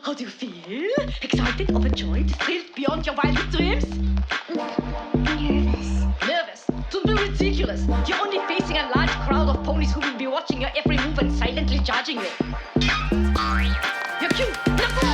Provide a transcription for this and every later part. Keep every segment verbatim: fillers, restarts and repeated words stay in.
How do you feel? Excited, overjoyed, thrilled beyond your wildest dreams? Nervous. Nervous? Don't be ridiculous. You're only facing a large crowd of ponies who will be watching your every move and silently judging you. You're cute. Now go!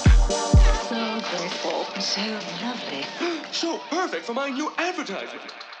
So lovely. So perfect for my new advertisement.